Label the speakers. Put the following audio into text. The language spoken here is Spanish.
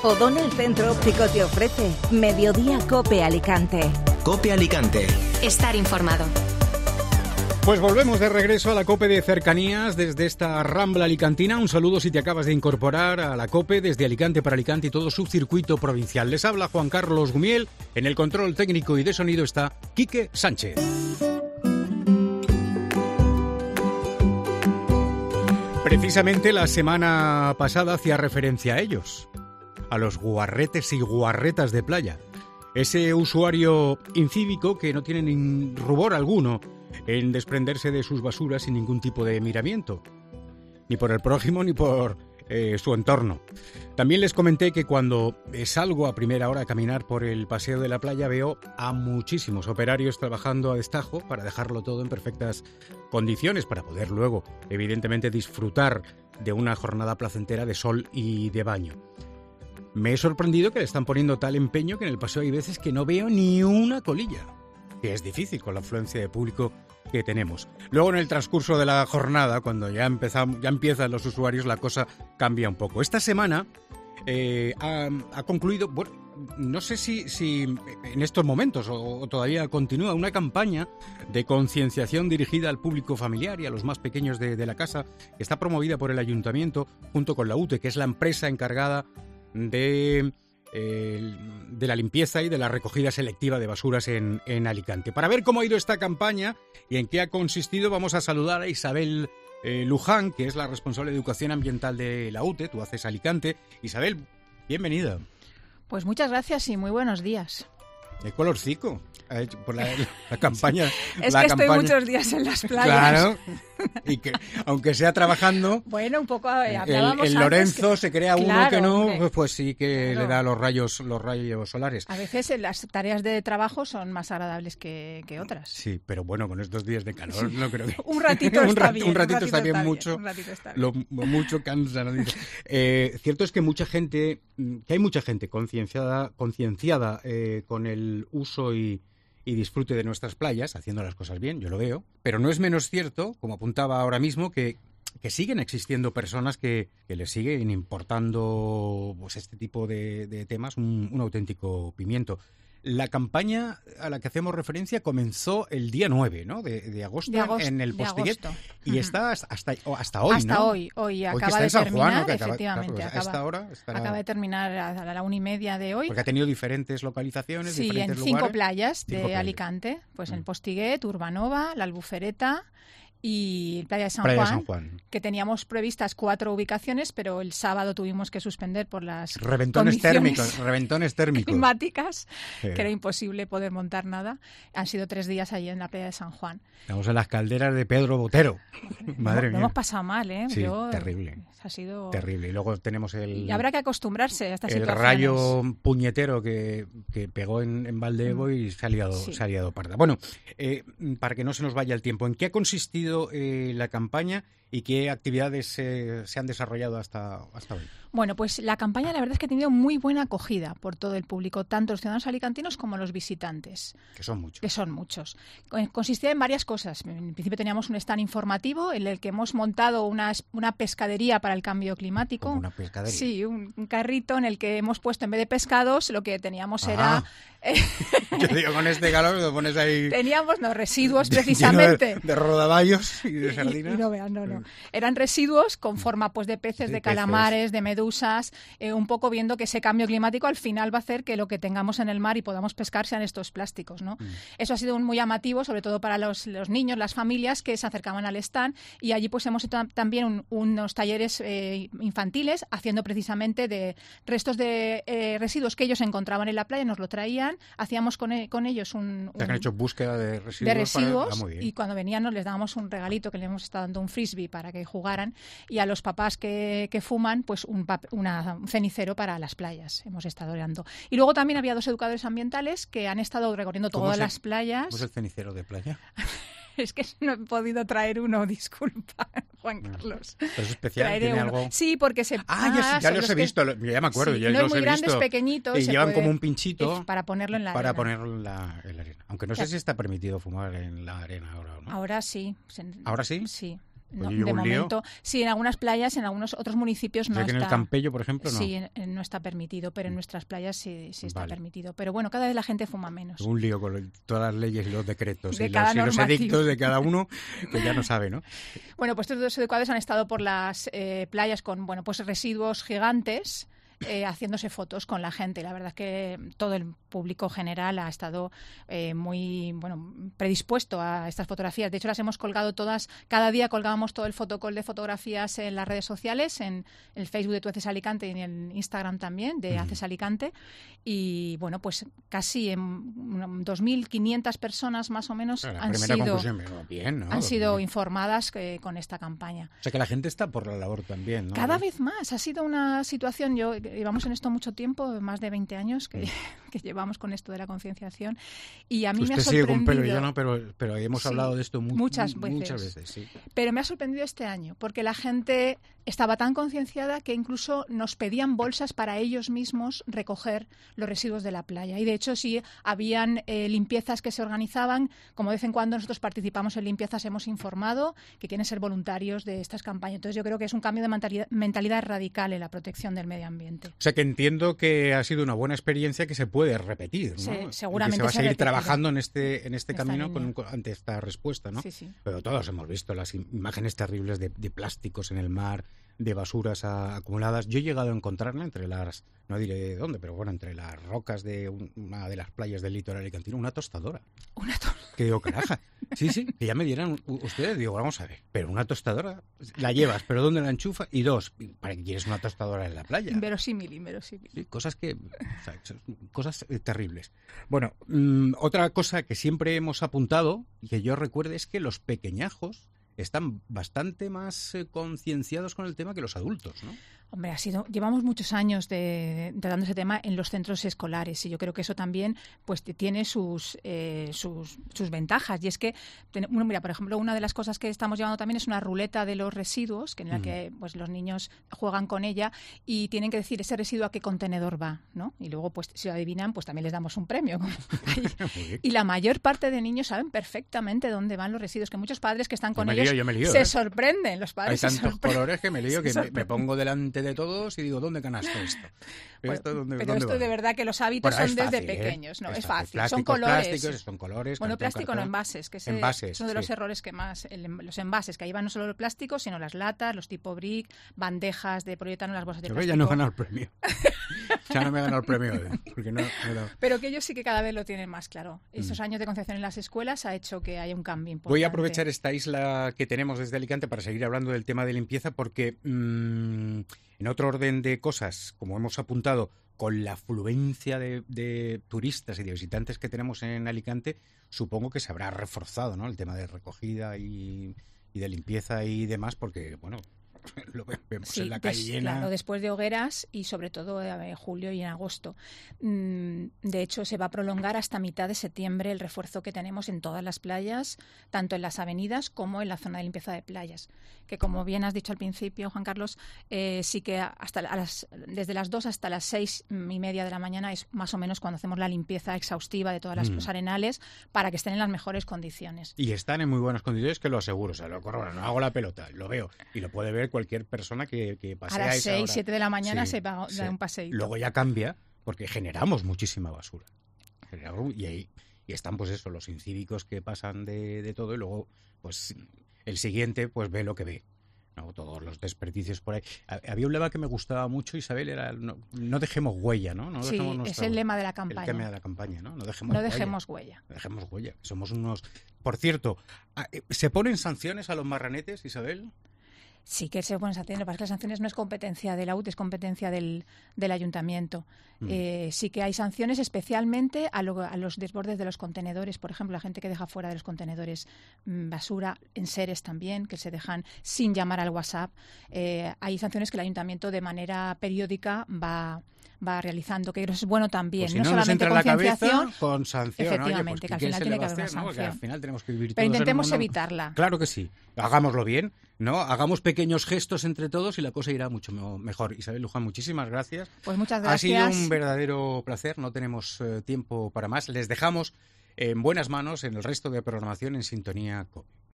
Speaker 1: O'Donnell Centro Óptico te ofrece Mediodía Cope Alicante.
Speaker 2: Cope Alicante.
Speaker 3: Estar informado.
Speaker 4: Pues volvemos de regreso a la COPE de Cercanías desde esta Rambla alicantina. Un saludo si te acabas de incorporar a la COPE desde Alicante para Alicante y todo su circuito provincial. Les habla Juan Carlos Gumiel. En el control técnico y de sonido está Quique Sánchez. Precisamente la semana pasada hacía referencia a ellos, a los guarretes y guarretas de playa. Ese usuario incívico que no tiene ni rubor alguno en desprenderse de sus basuras sin ningún tipo de miramiento, ni por el prójimo ni por su entorno. También les comenté que cuando salgo a primera hora a caminar por el paseo de la playa veo a muchísimos operarios trabajando a destajo para dejarlo todo en perfectas condiciones para poder luego, evidentemente, disfrutar de una jornada placentera de sol y de baño. Me he sorprendido que le están poniendo tal empeño que en el paseo hay veces que no veo ni una colilla, que es difícil con la afluencia de público que tenemos. Luego, en el transcurso de la jornada, cuando ya empiezan los usuarios, la cosa cambia un poco. Esta semana ha concluido, bueno, no sé si en estos momentos o todavía continúa, una campaña de concienciación dirigida al público familiar y a los más pequeños de la casa, que está promovida por el Ayuntamiento junto con la UTE, que es la empresa encargada de la limpieza y de la recogida selectiva de basuras en Alicante. Para ver cómo ha ido esta campaña y en qué ha consistido, vamos a saludar a Isabel Luján, que es la responsable de Educación Ambiental de la UTE. Tú haces Alicante. Isabel, bienvenida.
Speaker 5: Pues muchas gracias y muy buenos días.
Speaker 4: ¿Qué colorcico ha hecho por la campaña?
Speaker 5: Es que estoy muchos días en las playas.
Speaker 4: Claro, y que aunque sea trabajando,
Speaker 5: bueno, un poco
Speaker 4: el Lorenzo que se crea
Speaker 5: claro,
Speaker 4: uno que no,
Speaker 5: hombre,
Speaker 4: pues sí que
Speaker 5: claro,
Speaker 4: le da los rayos solares.
Speaker 5: A veces las tareas de trabajo son más agradables que otras.
Speaker 4: Sí, pero bueno, con estos días de calor no creo que...
Speaker 5: Un ratito está bien.
Speaker 4: Un ratito está bien, mucho. Lo mucho cansa, ¿no? Cierto es que hay mucha gente concienciada con el uso y disfrute de nuestras playas, haciendo las cosas bien, yo lo veo, pero no es menos cierto, como apuntaba ahora mismo, que siguen existiendo personas que les siguen importando pues este tipo de temas un auténtico pimiento. La campaña a la que hacemos referencia comenzó el día 9, ¿no? de agosto en el Postiguet y está hasta hoy,
Speaker 5: hasta
Speaker 4: ¿no?
Speaker 5: Hoy acaba de terminar, efectivamente.
Speaker 4: Claro, a esta hora
Speaker 5: acaba de terminar a la 1:30 de hoy.
Speaker 4: Porque ha tenido diferentes localizaciones,
Speaker 5: sí,
Speaker 4: diferentes
Speaker 5: en
Speaker 4: lugares.
Speaker 5: 5 playas de Alicante, pues en Postiguet, Urbanova, La Albufereta y Playa de San Juan, que teníamos previstas 4 ubicaciones, pero el sábado tuvimos que suspender por las
Speaker 4: reventones térmicos
Speaker 5: climáticas, que era imposible poder montar nada. Han sido 3 días allí en la Playa de San Juan.
Speaker 4: Estamos en las calderas de Pedro Botero. Madre mía.
Speaker 5: Lo hemos pasado mal, ¿eh?
Speaker 4: Sí, terrible.
Speaker 5: Ha sido
Speaker 4: terrible. Y luego tenemos
Speaker 5: y habrá que acostumbrarse a estas situaciones.
Speaker 4: El rayo puñetero que pegó en Valdevo y se ha liado parda. Bueno, para que no se nos vaya el tiempo, ¿en qué ha consistido la campaña y qué actividades se han desarrollado hasta hoy?
Speaker 5: Bueno, pues la campaña la verdad es que ha tenido muy buena acogida por todo el público, tanto los ciudadanos alicantinos como los visitantes.
Speaker 4: Que son muchos.
Speaker 5: Consistía en varias cosas. En principio teníamos un stand informativo en el que hemos montado una pescadería para el cambio climático.
Speaker 4: ¿Cómo una pescadería?
Speaker 5: Sí, un carrito en el que hemos puesto, en vez de pescados, lo que teníamos era...
Speaker 4: Yo digo, con este calor lo pones ahí...
Speaker 5: Teníamos residuos precisamente.
Speaker 4: de rodaballos y de sardinas.
Speaker 5: Y no vean, no. Eran residuos con forma pues de peces, de calamares, de medusas, un poco viendo que ese cambio climático al final va a hacer que lo que tengamos en el mar y podamos pescar sean estos plásticos, ¿no? Eso ha sido muy llamativo, sobre todo para los niños, las familias que se acercaban al stand, y allí pues hemos hecho también unos talleres infantiles haciendo precisamente de restos de residuos que ellos encontraban en la playa, nos lo traían, hacíamos con ellos han
Speaker 4: hecho búsqueda de residuos
Speaker 5: muy bien. Y cuando venían les dábamos un regalito que le hemos estado dando, un frisbee para que jugaran, y a los papás que fuman pues un cenicero para las playas hemos estado dando. Y luego también había 2 educadores ambientales que han estado recorriendo todas las playas.
Speaker 4: ¿Cómo es el cenicero de playa?
Speaker 5: Es que no he podido traer uno, disculpa, Juan Carlos.
Speaker 4: ¿Pero es especial? ¿Tiene algo?
Speaker 5: Sí, porque se...
Speaker 4: ya los he visto, ya me acuerdo.
Speaker 5: Sí,
Speaker 4: ya
Speaker 5: no
Speaker 4: los
Speaker 5: es muy
Speaker 4: he
Speaker 5: grandes,
Speaker 4: visto.
Speaker 5: pequeñitos.
Speaker 4: Y llevan como un pinchito
Speaker 5: para ponerlo en la
Speaker 4: arena. Aunque no sé si está permitido fumar en la arena ahora, ¿no?
Speaker 5: Ahora sí.
Speaker 4: ¿Ahora sí?
Speaker 5: Sí. No, de momento, sí, en algunas playas, en algunos otros municipios no
Speaker 4: está.
Speaker 5: En
Speaker 4: el Campello, por ejemplo, no.
Speaker 5: Sí, no está permitido, pero en nuestras playas sí está permitido. Pero bueno, cada vez la gente fuma menos.
Speaker 4: Un lío con todas las leyes y los decretos
Speaker 5: y
Speaker 4: los edictos de cada uno, que ya no sabe, ¿no?
Speaker 5: Bueno, pues estos dos educadores han estado por las playas con, bueno, pues residuos gigantes, haciéndose fotos con la gente. La verdad es que todo el público general ha estado muy predispuesto a estas fotografías. De hecho, las hemos colgado todas. Cada día colgábamos todo el fotocall de fotografías en las redes sociales, en el Facebook de Tu Haces Alicante y en el Instagram también de Haces Alicante. Y bueno, pues casi 2.500 personas más o menos han sido informadas con esta campaña.
Speaker 4: O sea que la gente está por la labor también, ¿no?
Speaker 5: Cada vez más. Ha sido una situación, llevamos en esto mucho tiempo, más de 20 años que llevamos con esto de la concienciación, y a mí me ha sorprendido.
Speaker 4: Usted sigue con pelo, yo no, pero hemos hablado de esto muchas veces. Sí.
Speaker 5: Pero me ha sorprendido este año, porque la gente estaba tan concienciada que incluso nos pedían bolsas para ellos mismos recoger los residuos de la playa. Y de hecho, sí, habían limpiezas que se organizaban. Como de vez en cuando nosotros participamos en limpiezas, hemos informado que quieren ser voluntarios de estas campañas. Entonces yo creo que es un cambio de mentalidad radical en la protección del medio ambiente.
Speaker 4: O sea que entiendo que ha sido una buena experiencia que se puede repetir, ¿no?
Speaker 5: Sí, seguramente.
Speaker 4: Y que se va a seguir trabajando en este camino ante esta respuesta, ¿no?
Speaker 5: Sí.
Speaker 4: Pero todos hemos visto las imágenes terribles de plásticos en el mar, de basuras acumuladas. Yo he llegado a encontrarme entre las, no diré dónde, pero bueno, entre las rocas de una de las playas del litoral alicantino, una tostadora. Que digo, caraja. Sí, que ya me dieran ustedes, digo, vamos a ver, pero una tostadora la llevas, pero ¿dónde la enchufa? Y dos, ¿para qué quieres una tostadora en la playa?
Speaker 5: Inverosímil.
Speaker 4: Sí, cosas terribles. Bueno, otra cosa que siempre hemos apuntado y que yo recuerdo es que los pequeñajos están bastante más concienciados con el tema que los adultos, ¿no?
Speaker 5: Hombre, llevamos muchos años tratando ese tema en los centros escolares, y yo creo que eso también pues tiene sus ventajas. Y es que, mira, por ejemplo, una de las cosas que estamos llevando también es una ruleta de los residuos, en la que pues los niños juegan con ella y tienen que decir ese residuo a qué contenedor va, ¿no? Y luego, pues si lo adivinan, pues también les damos un premio. Y la mayor parte de niños saben perfectamente dónde van los residuos, que muchos padres que están con ellos se sorprenden. Los padres
Speaker 4: hay tantos colores que me lío, que me pongo delante de todos y digo, ¿dónde canasto esto?
Speaker 5: Pero esto de verdad que los hábitos son desde pequeños, ¿no? Es fácil. Son colores.
Speaker 4: Son colores.
Speaker 5: Bueno, plástico
Speaker 4: cartón,
Speaker 5: no, envases, que son de los errores que más. Los envases, que ahí van no solo el plástico, sino las latas, los tipo brick, bandejas de poliuretano, las bolsas de plástico.
Speaker 4: Ya no he ganado el premio. Ya no me he ganado el premio. Porque no.
Speaker 5: Pero que ellos sí que cada vez lo tienen más claro. Estos años de concienciación en las escuelas ha hecho que haya un cambio importante.
Speaker 4: Voy a aprovechar esta isla que tenemos desde Alicante para seguir hablando del tema de limpieza, porque en otro orden de cosas, como hemos apuntado, con la afluencia de turistas y de visitantes que tenemos en Alicante, supongo que se habrá reforzado, ¿no?, el tema de recogida y de limpieza y demás, porque, bueno, lo vemos en la calle llena.
Speaker 5: Claro, después de hogueras y sobre todo en julio y en agosto. De hecho, se va a prolongar hasta mitad de septiembre el refuerzo que tenemos en todas las playas, tanto en las avenidas como en la zona de limpieza de playas. Que, como bien has dicho al principio, Juan Carlos, sí que desde las 2 hasta las 6:30 de la mañana es más o menos cuando hacemos la limpieza exhaustiva de todas los arenales para que estén en las mejores condiciones.
Speaker 4: Y están en muy buenas condiciones, que lo aseguro. O sea, lo corroboro, no hago la pelota, lo veo y lo puede ver cualquier persona que pasea
Speaker 5: a las 6, 7 de la mañana se va a dar un paseíto.
Speaker 4: Luego ya cambia, porque generamos muchísima basura. Y están, pues eso, los incívicos que pasan de todo, y luego, pues, el siguiente, pues, ve lo que ve. No, todos los desperdicios por ahí. Había un lema que me gustaba mucho, Isabel, era no dejemos huella, ¿no?
Speaker 5: Sí, es el lema de la campaña.
Speaker 4: El lema de la campaña, ¿no? No dejemos huella. No dejemos huella. Somos unos... Por cierto, ¿se ponen sanciones a los marranetes, Isabel?
Speaker 5: Sí que se ponen sanciones. Lo que pasa es que las sanciones no es competencia de la UT, es competencia del ayuntamiento. Sí que hay sanciones, especialmente a los desbordes de los contenedores. Por ejemplo, la gente que deja fuera de los contenedores basura, enseres también, que se dejan sin llamar al WhatsApp. Hay sanciones que el ayuntamiento de manera periódica va realizando, que es bueno también.
Speaker 4: Pues si
Speaker 5: no
Speaker 4: nos
Speaker 5: solamente
Speaker 4: entra
Speaker 5: concienciación,
Speaker 4: la cabeza, con sanción.
Speaker 5: Efectivamente, que al final tiene que haber una sanción.
Speaker 4: Que al final tenemos que vivir
Speaker 5: pero
Speaker 4: todos
Speaker 5: intentemos
Speaker 4: en el mundo.
Speaker 5: evitarla.
Speaker 4: Claro que sí. Hagámoslo bien, ¿no? Hagamos pequeños gestos entre todos y la cosa irá mucho mejor. Isabel Luján, muchísimas gracias.
Speaker 5: Pues muchas gracias.
Speaker 4: Ha sido un verdadero placer. No tenemos tiempo para más. Les dejamos en buenas manos en el resto de programación en Sintonía COPE.